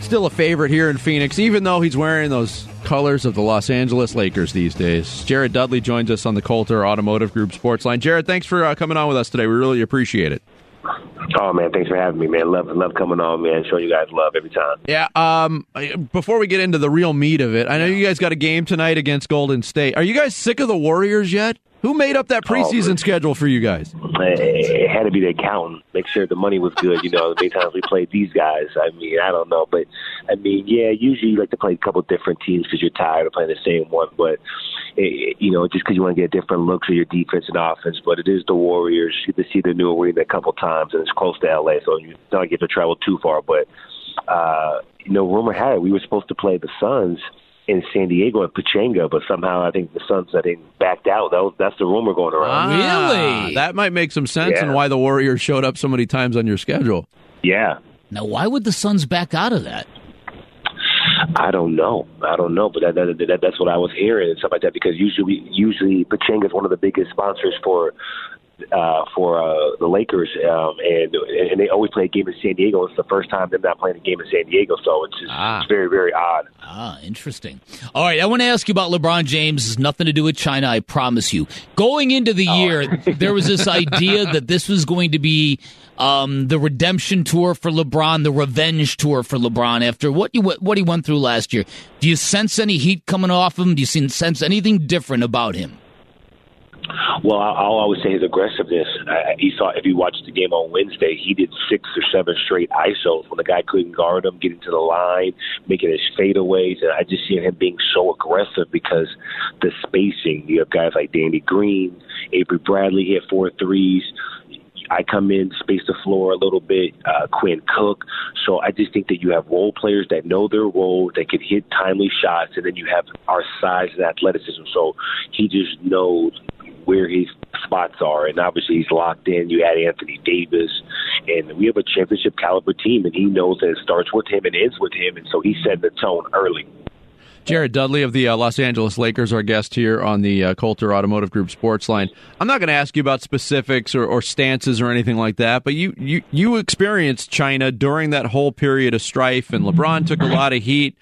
still a favorite here in Phoenix, even though he's wearing those colors of the Los Angeles Lakers these days. Jared Dudley joins us on the Coulter Automotive Group Sports Line. Jared, thanks for coming on with us today. We really appreciate it. Oh, man, thanks for having me, man. Love coming on, man. Show you guys love every time. Yeah, before we get into the real meat of it, I know you guys got a game tonight against Golden State. Are you guys sick of the Warriors yet? Who made up that preseason schedule for you guys? It had to be the accountant. Make sure the money was good. The many times we played these guys. I don't know. But, usually you like to play a couple different teams because you're tired of playing the same one. But, just because you want to get different looks of your defense and offense. But it is the Warriors. You get to see the new arena a couple times, and it's close to L.A., so you don't get to travel too far. But, rumor had it we were supposed to play the Suns in San Diego at Pechanga, but somehow I think the Suns backed out. That's the rumor going around. Really? That might make some sense and why the Warriors showed up so many times on your schedule. Yeah. Now, why would the Suns back out of that? I don't know, but that's what I was hearing and stuff like that, because usually Pechanga is one of the biggest sponsors for the Lakers, and they always play a game in San Diego. It's the first time they're not playing a game in San Diego, so it's very, very odd. Interesting. All right, I want to ask you about LeBron James. It's nothing to do with China, I promise you. Going into the year, there was this idea that this was going to be the redemption tour for LeBron, the revenge tour for LeBron after what he went through last year. Do you sense any heat coming off him? Do you sense anything different about him? Well, I'll always say his aggressiveness. If you watched the game on Wednesday, he did 6 or 7 straight ISOs when the guy couldn't guard him, getting to the line, making his fadeaways. And I just see him being so aggressive because the spacing. You have guys like Danny Green, Avery Bradley hit 4 threes. I come in, space the floor a little bit, Quinn Cook. So I just think that you have role players that know their role, that can hit timely shots, and then you have our size and athleticism. So he just knows where his spots are, and obviously he's locked in. You add Anthony Davis, and we have a championship caliber team, and he knows that it starts with him and ends with him, and so he set the tone early. Jared Dudley of the Los Angeles Lakers, our guest here on the Coulter Automotive Group Sports Line. I'm not going to ask you about specifics or stances or anything like that, but you experienced China during that whole period of strife, and LeBron took a lot of heat,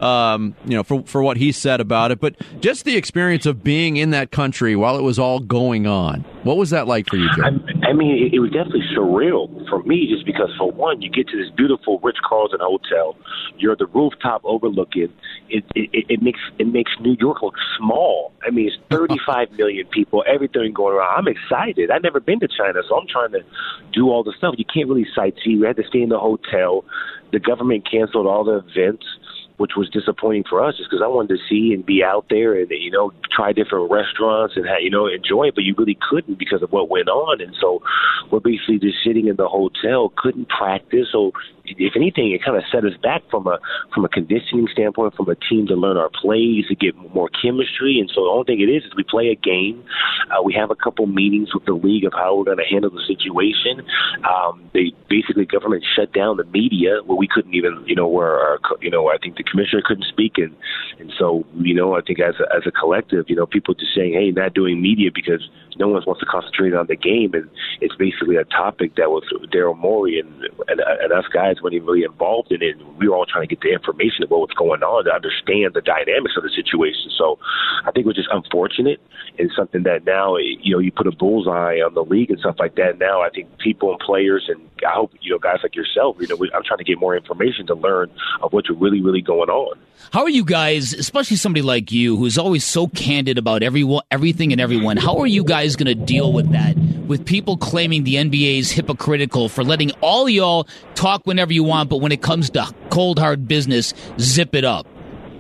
for what he said about it. But just the experience of being in that country while it was all going on, what was that like for you, Jared? It was definitely surreal for me, just because, for one, you get to this beautiful Ritz-Carlton hotel. You're at the rooftop overlooking. It makes New York look small. It's 35 million people, everything going around. I'm excited. I've never been to China, so I'm trying to do all the stuff. You can't really sightsee. We had to stay in the hotel. The government canceled all the events, which was disappointing for us, just because I wanted to see and be out there and, try different restaurants and, enjoy it, but you really couldn't because of what went on. And so we're basically just sitting in the hotel, couldn't practice. So if anything, it kind of set us back from a conditioning standpoint, from a team to learn our plays, to get more chemistry. And so the only thing it is we play a game. We have a couple meetings with the league of how we're going to handle the situation. Government shut down the media where we couldn't even, I think the commissioner couldn't speak. And so, I think as a collective, people just saying, hey, not doing media because no one wants to concentrate on the game. And it's basically a topic that was Daryl Morey and us guys weren't even really involved in it. We were all trying to get the information about what's going on to understand the dynamics of the situation. So I think it was just unfortunate and something that now, you put a bullseye on the league and stuff like that. Now I think people and players, and I hope, guys like yourself, I'm trying to get more information to learn of what's really, really going on. How are you guys, especially somebody like you, who's always so candid about everything and everyone, how are you guys going to deal with that, with people claiming the NBA is hypocritical for letting all y'all talk whenever you want, but when it comes to cold, hard business, zip it up?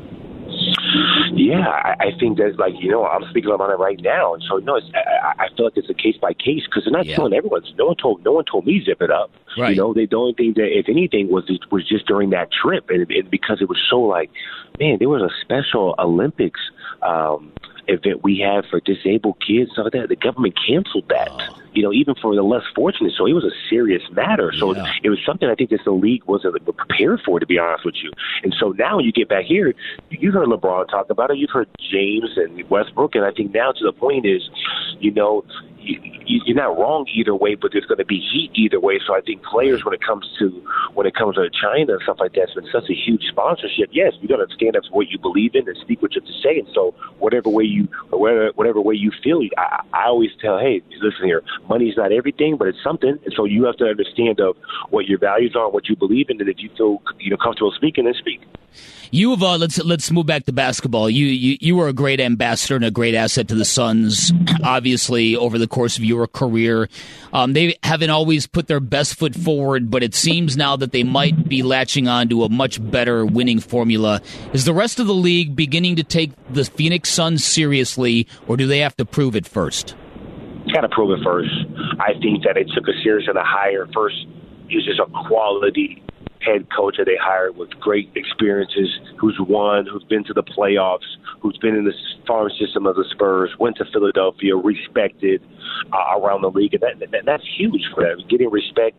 Yeah, I think that's I'm speaking about it right now, and so I feel like it's a case by case because they're not telling everyone. No one told me zip it up. Right. The only thing that, if anything, was just during that trip, and because it was so man, there was a special Olympics event we had for disabled kids, stuff like that. The government canceled that. Even for the less fortunate. So it was a serious matter. So it was something I think that the league wasn't prepared for, to be honest with you. And so now when you get back here, you heard LeBron talk about it. You've heard James and Westbrook. And I think now to the point is, you're not wrong either way, but there's going to be heat either way. So I think players, when it comes to China and stuff like that, it's been such a huge sponsorship. Yes, you got to stand up for what you believe in and speak what you have to say. And so whatever way you feel, I always tell, hey, listen here, money's not everything, but it's something. And so you have to understand of what your values are, what you believe in, and if you feel comfortable speaking, then speak. You have let's move back to basketball. You were a great ambassador and a great asset to the Suns, obviously, over the course of your career. They haven't always put their best foot forward, but it seems now that they might be latching on to a much better winning formula. Is the rest of the league beginning to take the Phoenix Suns seriously, or do they have to prove it first? Got to prove it first. I think that they took a serious and a hire first. He was just a quality head coach that they hired with great experiences, who's won, who's been to the playoffs, who's been in the farm system of the Spurs, went to Philadelphia, respected around the league. And that's huge for them, getting respect.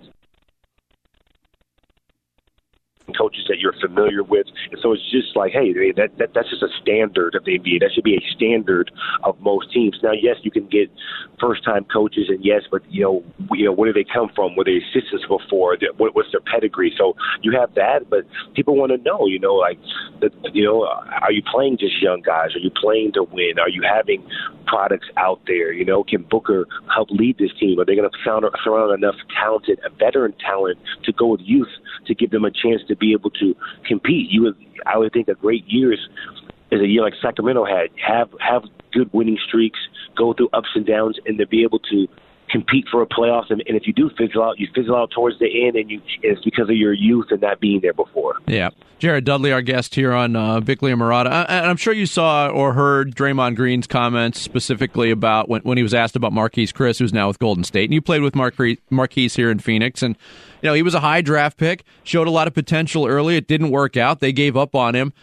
Coaches that you're familiar with, and so it's just like, hey, that's just a standard of the NBA. That should be a standard of most teams. Now, yes, you can get first-time coaches, and yes, but where do they come from? Were they assistants before? What's their pedigree? So you have that, but people want to know, are you playing just young guys? Are you playing to win? Are you having products out there? Can Booker help lead this team? Are they going to surround enough talented, veteran talent to go with youth to give them a chance to be able to compete? I would think a great year is a year like Sacramento had. Have good winning streaks, go through ups and downs, and to be able to compete for a playoffs. And if you do fizzle out, you fizzle out towards the end, and it's because of your youth and not being there before. Yeah. Jared Dudley, our guest here on Bickley and Marotta. And I'm sure you saw or heard Draymond Green's comments specifically about when he was asked about Marquise Chriss, who's now with Golden State. And you played with Marquise here in Phoenix. And, he was a high draft pick, showed a lot of potential early. It didn't work out. They gave up on him.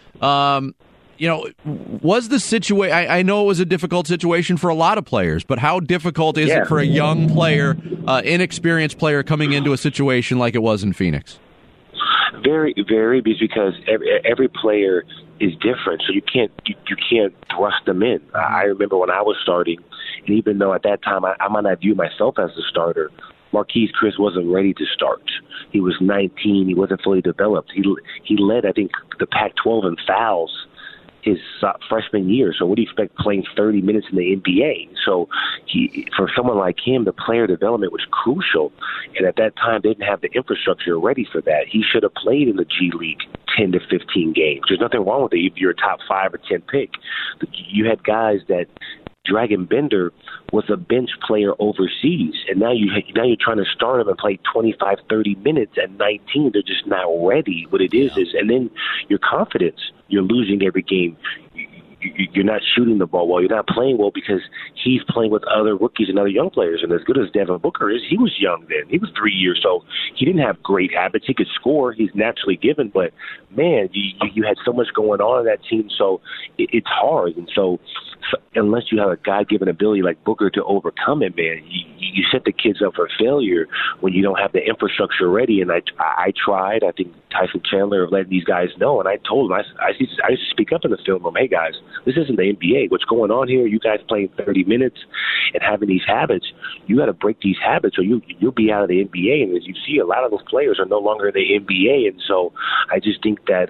Was the situation, I know it was a difficult situation for a lot of players, but how difficult is it for a young player, inexperienced player coming into a situation like it was in Phoenix? Very, very, because every player is different, so you can't thrust them in. I remember when I was starting, and even though at that time I might not view myself as a starter, Marquise Chriss wasn't ready to start. He was 19. He wasn't fully developed. He led, I think, the Pac-12 in fouls his freshman year. So what do you expect playing 30 minutes in the NBA? So for someone like him, the player development was crucial. And at that time, they didn't have the infrastructure ready for that. He should have played in the G League 10 to 15 games. There's nothing wrong with it if you're a top 5 or 10 pick. You had guys that Dragon Bender was a bench player overseas, and now you're trying to start him and play 25, 30 minutes at 19. They're just not ready. What it is, and then your confidence, you're losing every game. You're not shooting the ball well. You're not playing well because he's playing with other rookies and other young players. And as good as Devin Booker is, he was young then. He was 3 years, so he didn't have great habits. He could score. He's naturally given. But, man, you had so much going on in that team, so it's hard. And so unless you have a God-given ability like Booker to overcome it, man, you set the kids up for failure when you don't have the infrastructure ready. And I tried. I think Tyson Chandler letting these guys know, and I told them, I used to speak up in the film room, hey, guys, this isn't the NBA. What's going on here? You guys playing 30 minutes and having these habits. You got to break these habits or you'll be out of the NBA. And as you see, a lot of those players are no longer in the NBA. And so I just think that,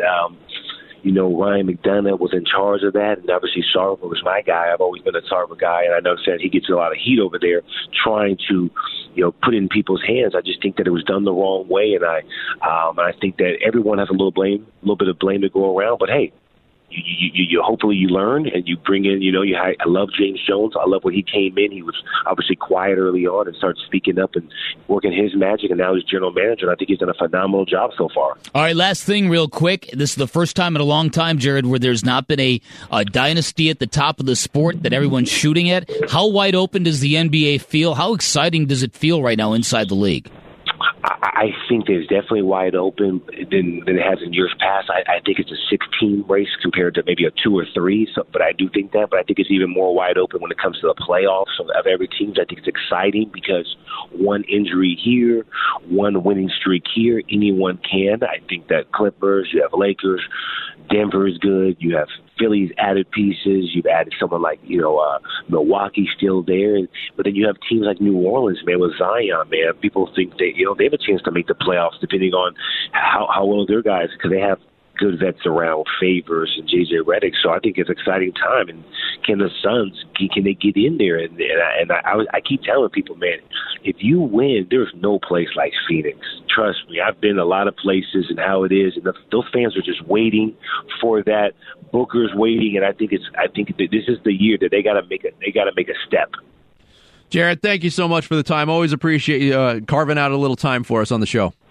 Ryan McDonough was in charge of that. And obviously Sarver was my guy. I've always been a Sarver guy. And I know that he gets a lot of heat over there trying to, put in people's hands. I just think that it was done the wrong way. And I think that everyone has a little bit of blame to go around. But, hey, you hopefully you learn and you bring in, I love James Jones. I love when he came in. He was obviously quiet early on and started speaking up and working his magic, and now he's general manager, and I think he's done a phenomenal job so far. All right, last thing real quick. This is the first time in a long time, Jared, where there's not been a dynasty at the top of the sport that everyone's shooting at. How wide open does the NBA feel? How exciting does it feel right now inside the league? I think that it's definitely wide open than it has in years past. I think it's a 16 race compared to maybe a 2 or 3. But I do think that. But I think it's even more wide open when it comes to the playoffs of every team. I think it's exciting because one injury here, one winning streak here, anyone can. I think that Clippers, you have Lakers, Denver is good. You have Philly's added pieces. You've added someone like, Milwaukee still there. But then you have teams like New Orleans, man, with Zion, man. People think they have a chance to make the playoffs depending on how well their guys, because they have good vets around, Favors and J.J. Redick. So I think it's an exciting time. And can the Suns, can they get in there? And I keep telling people, man, if you win, there's no place like Phoenix. Trust me, I've been a lot of places and how it is, and those fans are just waiting for that. Booker's waiting, and I think that this is the year that they got to make a step. Jared, thank you so much for the time. Always appreciate you carving out a little time for us on the show.